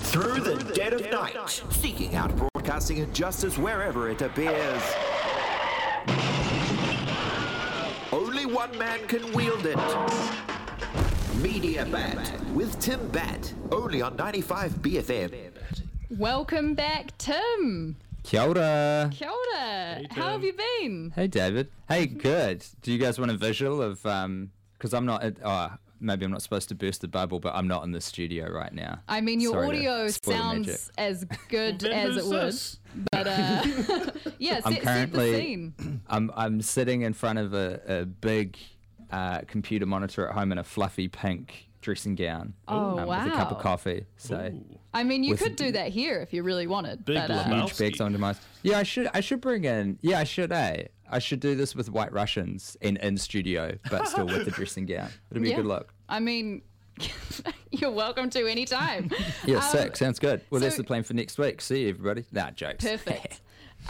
Through the dead of night, seeking out broadcasting injustice wherever it appears. Only one man can wield it. Media Bat with Tim Bat, only on 95 BFM. Welcome back, Tim. Kia ora. Kia ora. Hey, Tim. How have you been? Hey, David. Hey, good. Do you guys want a visual of, because I'm not, maybe I'm not supposed to burst the bubble, but I'm not in the studio right now. I mean, your Sorry to audio spoil the magic. sounds as good as it who's would. this? But, yeah, I'm set the currently, scene. I'm sitting in front of a big computer monitor at home in a fluffy pink dressing gown. Oh, With a cup of wow. coffee. So Ooh. I mean, you with- could do that here if you really wanted. Big but, Lebowski. huge bags on demise. Yeah, I should bring in. Yeah, I should. I should do this with White Russians and in studio, but still with the dressing gown. It'd be yeah. a good look. I mean, you're welcome to any time. Yeah, sick. Sounds good. Well, that's so- the plan for next week. See you, everybody. Nah, jokes. Perfect.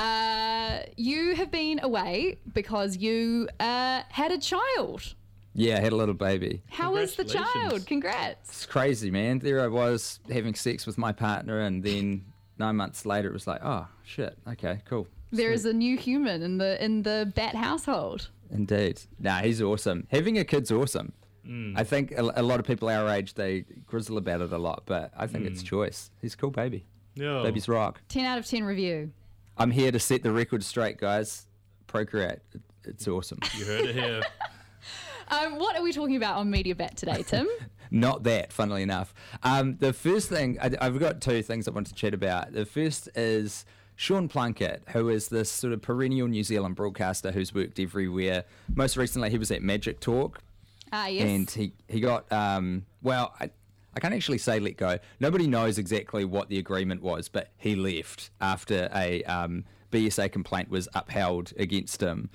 You have been away because you had a child. Yeah, I had a little baby. How is the Congratulations. child? Congrats. It's crazy, man. There I was having sex with my partner, and then 9 months later, it was like, oh shit. Okay, cool. There is a new human in the Bat household. Indeed. Nah, he's awesome. Having a kid's awesome. I think a lot of people our age, they grizzle about it a lot, but I think it's choice. He's a cool baby. Yeah. Babies rock. 10 out of 10 review. I'm here to set the record straight, guys. Procreate. It's awesome. You heard it here. What are we talking about on Media Bat today, Tim? Not that, funnily enough. The first thing, I've got two things I want to chat about. The first is Sean Plunkett, who is this sort of perennial New Zealand broadcaster who's worked everywhere. Most recently, he was at Magic Talk. Yes. And he got, I can't actually say let go. Nobody knows exactly what the agreement was, but he left after a BSA complaint was upheld against him.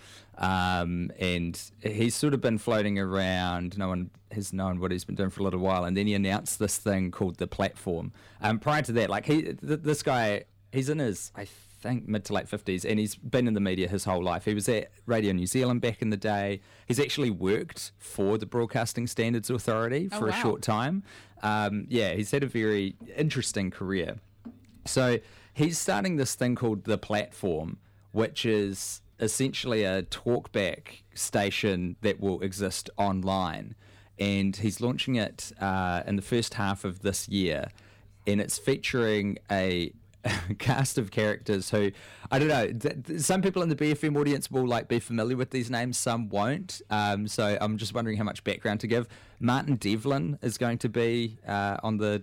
And he's sort of been floating around. No one has known what he's been doing for a little while. And then he announced this thing called The Platform. Prior to that, like this guy, he's in his, I think, mid to late 50s, and he's been in the media his whole life. He was at Radio New Zealand back in the day. He's actually worked for the Broadcasting Standards Authority for a wow. short time. He's had a very interesting career. So he's starting this thing called The Platform, which is essentially a talkback station that will exist online. And he's launching it in the first half of this year. And it's featuring a cast of characters who, I don't know, some people in the BFM audience will like be familiar with these names, some won't. So I'm just wondering how much background to give. Martin Devlin is going to be on the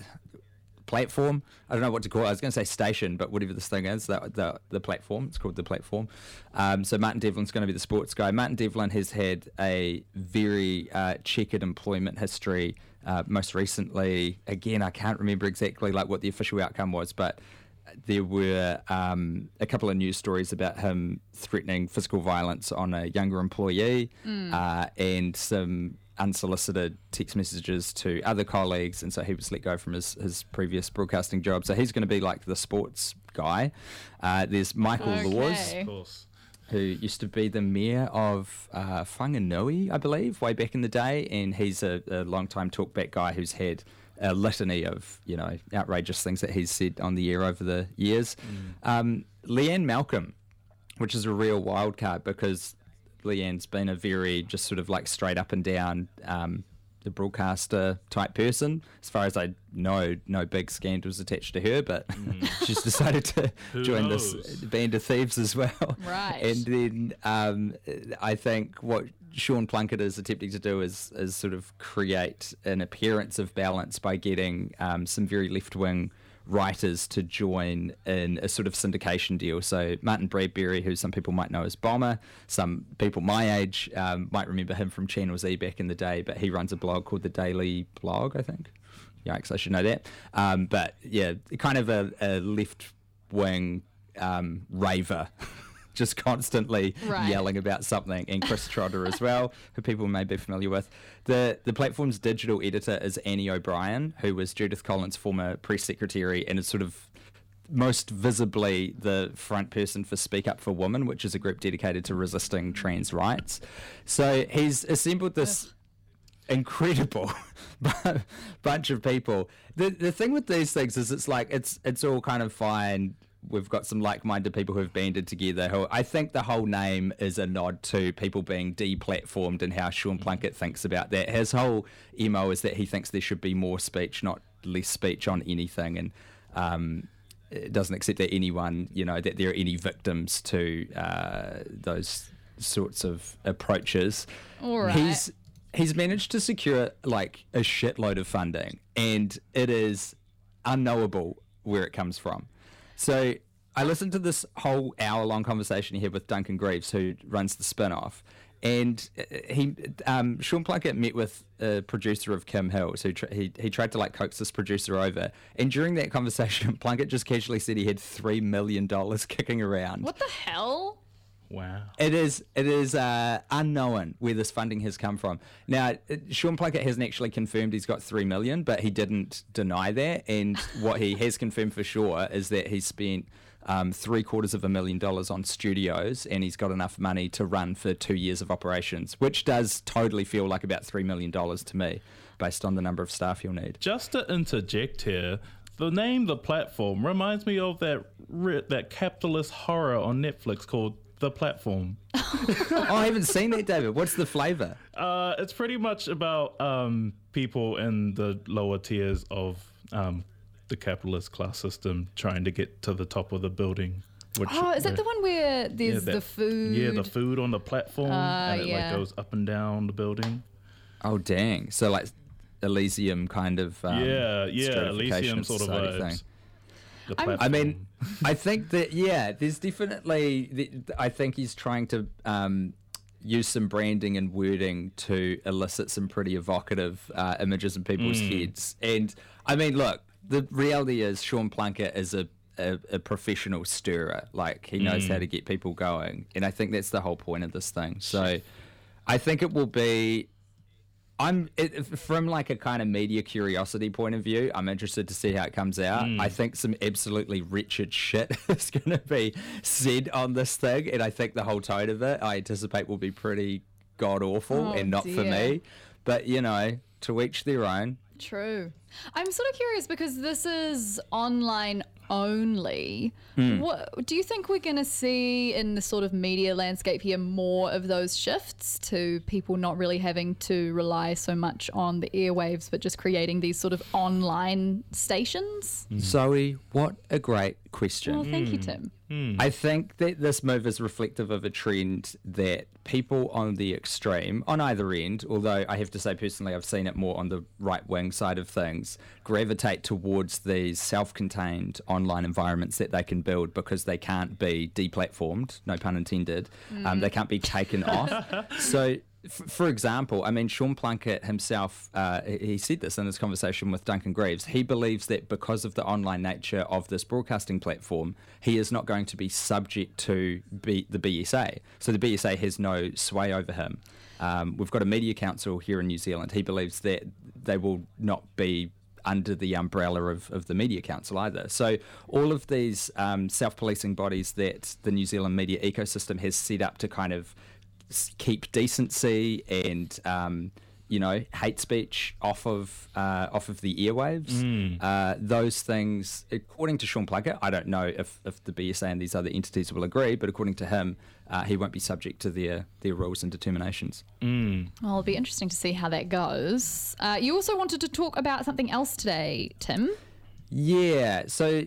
platform. I don't know what to call it. I was going to say station, but whatever this thing is, the platform. It's called The Platform. So Martin Devlin's going to be the sports guy. Martin Devlin has had a very checkered employment history. Most recently, again, I can't remember exactly like what the official outcome was, but there were a couple of news stories about him threatening physical violence on a younger employee and some unsolicited text messages to other colleagues, and so he was let go from his previous broadcasting job. So he's going to be like the sports guy. There's Michael Laws, Okay. Of course. who used to be the mayor of Whanganui, I believe, way back in the day, and he's a long-time talkback guy who's had a litany of, outrageous things that he's said on the air over the years. Leanne Malcolm, which is a real wild card because Leanne's been a very just sort of like straight up and down the broadcaster type person. As far as I know, no big scandals attached to her, but she's decided to join this knows? band of thieves as well. Right. And then I think what Sean Plunkett is attempting to do is sort of create an appearance of balance by getting some very left-wing writers to join in a sort of syndication deal. So Martin Bradbury, who some people might know as Bomber, some people my age might remember him from Channel Z back in the day, but he runs a blog called The Daily Blog, I think. Yikes, I should know that. But yeah, kind of a left-wing raver, just constantly Right. yelling about something, and Chris Trotter as well, who people may be familiar with. The platform's digital editor is Annie O'Brien, who was Judith Collins' former press secretary, and is sort of most visibly the front person for Speak Up for Women, which is a group dedicated to resisting trans rights. So he's assembled this incredible bunch of people. The thing with these things is it's all kind of fine. We've got some like-minded people who have banded together. Who I think the whole name is a nod to people being deplatformed and how Sean Plunkett thinks about that. His whole MO is that he thinks there should be more speech, not less speech on anything, and it doesn't accept that anyone, that there are any victims to those sorts of approaches. All right. He's managed to secure like a shitload of funding, and it is unknowable where it comes from. So I listened to this whole hour-long conversation he had with Duncan Greaves, who runs the spin-off, and Sean Plunkett met with a producer of Kim Hill, so he tried to like coax this producer over, and during that conversation, Plunkett just casually said he had $3 million kicking around. What the hell? Wow. It is unknown where this funding has come from. Now, Sean Plunkett hasn't actually confirmed he's got $3 million, but he didn't deny that. And what he has confirmed for sure is that he's spent $750,000 on studios, and he's got enough money to run for 2 years of operations, which does totally feel like about $3 million to me, based on the number of staff you'll need. Just to interject here, the name The Platform reminds me of that capitalist horror on Netflix called The Platform. Oh, I haven't seen that, David. What's the flavour? It's pretty much about people in the lower tiers of the capitalist class system trying to get to the top of the building. Is that the one where there's the food? Yeah, the food on the platform, and it like goes up and down the building. Oh, dang. So like Elysium kind of Elysium sort of thing. The I mean, I think that, there's definitely, I think he's trying to use some branding and wording to elicit some pretty evocative images in people's heads. And I mean, look, the reality is Sean Plunkett is a professional stirrer. Like, he knows how to get people going. And I think that's the whole point of this thing. So I think it will be... from like a kind of media curiosity point of view, I'm interested to see how it comes out. I think some absolutely wretched shit is going to be said on this thing, and I think the whole tone of it, I anticipate, will be pretty god-awful and not for me. But, to each their own. True. I'm sort of curious because this is online only. What do you think we're going to see in the sort of media landscape here, more of those shifts to people not really having to rely so much on the airwaves but just creating these sort of online stations? Zoe, what a great question. Well, thank you, Tim. I think that this move is reflective of a trend that people on the extreme, on either end, although I have to say personally I've seen it more on the right-wing side of things, gravitate towards these self-contained online environments that they can build because they can't be deplatformed, no pun intended. They can't be taken off. So, for example, I mean, Sean Plunkett himself, he said this in his conversation with Duncan Greaves. He believes that because of the online nature of this broadcasting platform, he is not going to be subject to the BSA. So the BSA has no sway over him. We've got a media council here in New Zealand. He believes that they will not be under the umbrella of the media council either. So all of these self-policing bodies that the New Zealand media ecosystem has set up to kind of keep decency and hate speech off of the airwaves. Those things, according to Sean Plunkett, I don't know if the BSA and these other entities will agree, but according to him, he won't be subject to their rules and determinations. Well, it'll be interesting to see how that goes. You also wanted to talk about something else today, Tim. Yeah. So.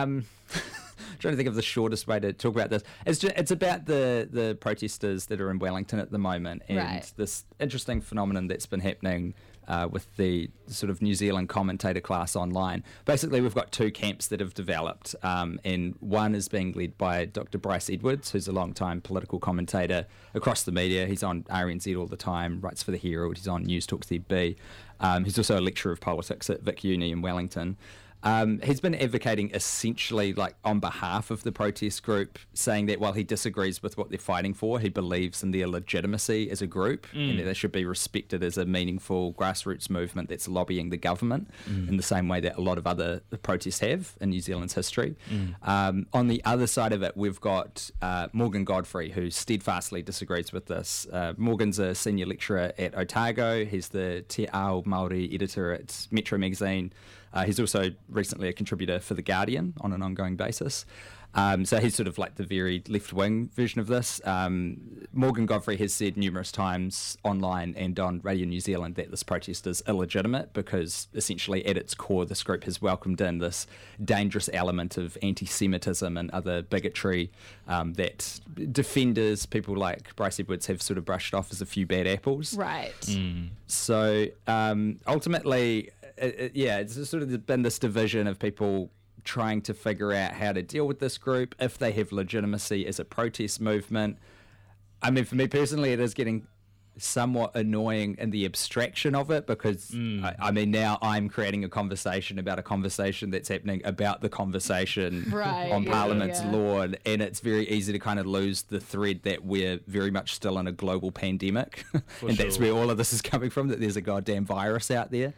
Trying to think of the shortest way to talk about this. It's about the protesters that are in Wellington at the moment, and this interesting phenomenon that's been happening with the sort of New Zealand commentator class online. Basically, we've got two camps that have developed, and one is being led by Dr. Bryce Edwards, who's a long-time political commentator across the media. He's on RNZ all the time, writes for the Herald, he's on News Talk ZB. He's also a lecturer of politics at Vic Uni in Wellington. He's been advocating essentially like on behalf of the protest group, saying that while he disagrees with what they're fighting for, he believes in their legitimacy as a group and that they should be respected as a meaningful grassroots movement that's lobbying the government in the same way that a lot of other protests have in New Zealand's history. On the other side of it, we've got Morgan Godfrey, who steadfastly disagrees with this. Morgan's a senior lecturer at Otago. He's the Te Ao Māori editor at Metro Magazine. He's also recently a contributor for The Guardian on an ongoing basis. So he's sort of like the very left-wing version of this. Morgan Godfrey has said numerous times online and on Radio New Zealand that this protest is illegitimate because essentially at its core this group has welcomed in this dangerous element of anti-Semitism and other bigotry that defenders, people like Bryce Edwards, have sort of brushed off as a few bad apples. Right. So ultimately, it's sort of been this division of people trying to figure out how to deal with this group, if they have legitimacy as a protest movement. I mean, for me personally, it is getting somewhat annoying in the abstraction of it because, I mean, now I'm creating a conversation about a conversation that's happening about the conversation on Parliament's lawn, and it's very easy to kind of lose the thread that we're very much still in a global pandemic, and that's where all of this is coming from, that there's a goddamn virus out there.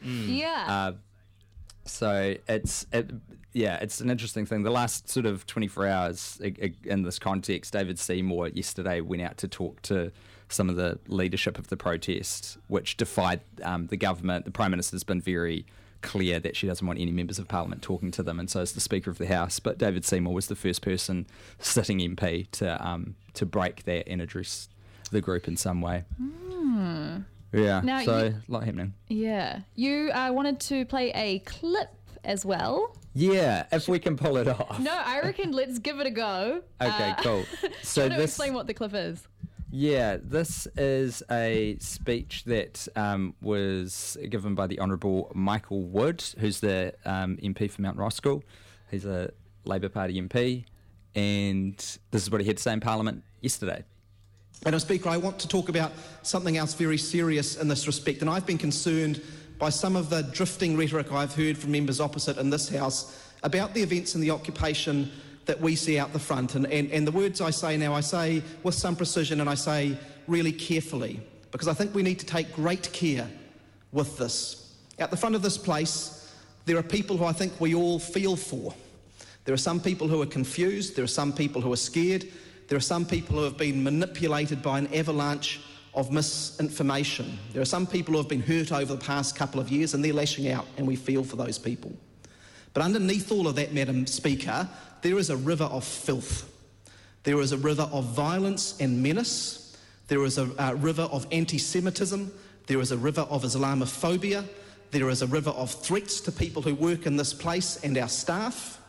So it's an interesting thing. The last sort of 24 hours in this context, David Seymour yesterday went out to talk to some of the leadership of the protest, which defied the government. The Prime Minister's been very clear that she doesn't want any members of Parliament talking to them, and so is the Speaker of the House. But David Seymour was the first person, sitting MP, to break that and address the group in some way. Yeah, now so a lot happening. Yeah. You wanted to play a clip as well. Yeah, if we can pull it off. No, I reckon let's give it a go. Okay, cool. So try to explain what the clip is. Yeah, this is a speech that was given by the Honourable Michael Wood, who's the MP for Mount Roskill. He's a Labour Party MP, and this is what he had to say in Parliament yesterday. Madam Speaker, I want to talk about something else very serious in this respect, and I've been concerned by some of the drifting rhetoric I've heard from members opposite in this House about the events and the occupation that we see out the front. And the words I say now, I say with some precision and I say really carefully, because I think we need to take great care with this. At the front of this place, there are people who I think we all feel for. There are some people who are confused, there are some people who are scared, there are some people who have been manipulated by an avalanche of misinformation. There are some people who have been hurt over the past couple of years and they're lashing out, and we feel for those people. But underneath all of that, Madam Speaker, there is a river of filth. There is a river of violence and menace. There is a river of anti-Semitism. There is a river of Islamophobia. There is a river of threats to people who work in this place and our staff.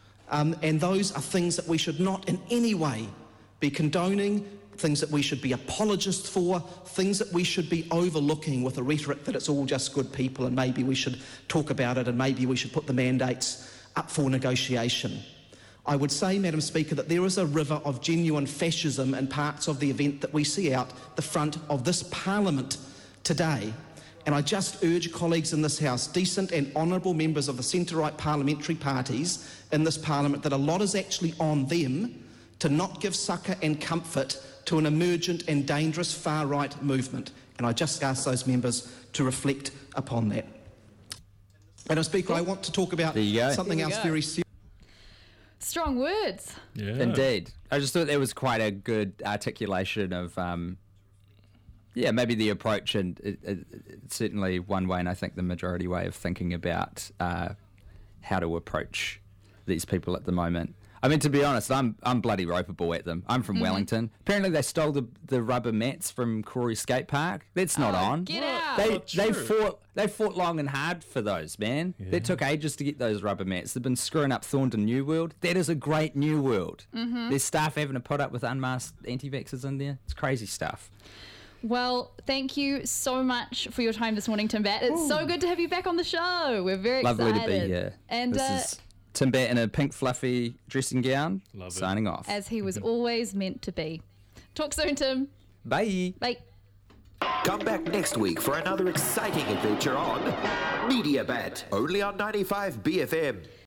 And those are things that we should not in any way be condoning, things that we should be apologists for, things that we should be overlooking with a rhetoric that it's all just good people and maybe we should talk about it and maybe we should put the mandates up for negotiation. I would say, Madam Speaker, that there is a river of genuine fascism in parts of the event that we see out the front of this Parliament today. And I just urge colleagues in this House, decent and honourable members of the centre-right parliamentary parties in this Parliament, that a lot is actually on them to not give succour and comfort to an emergent and dangerous far-right movement. And I just ask those members to reflect upon that. Madam Speaker, I want to talk about something else very serious. Strong words. Yeah. Indeed. I just thought that was quite a good articulation of, maybe the approach, and it's certainly one way, and I think the majority way of thinking about how to approach these people at the moment. I mean, to be honest, I'm bloody ropeable at them. I'm from Wellington. Apparently they stole the rubber mats from Corey Skate Park. That's not on. Get out. They fought long and hard for those, man. It took ages to get those rubber mats. They've been screwing up Thorndon New World. That is a great New World. There's staff having to put up with unmasked anti-vaxxers in there. It's crazy stuff. Well, thank you so much for your time this morning, Tim Batt. It's so good to have you back on the show. We're very Lovely excited. to be here. And this is Tim Batt in a pink fluffy dressing gown, signing off. as he was always meant to be. Talk soon, Tim. Bye. Bye. Come back next week for another exciting adventure on Media Bat, only on 95 BFM.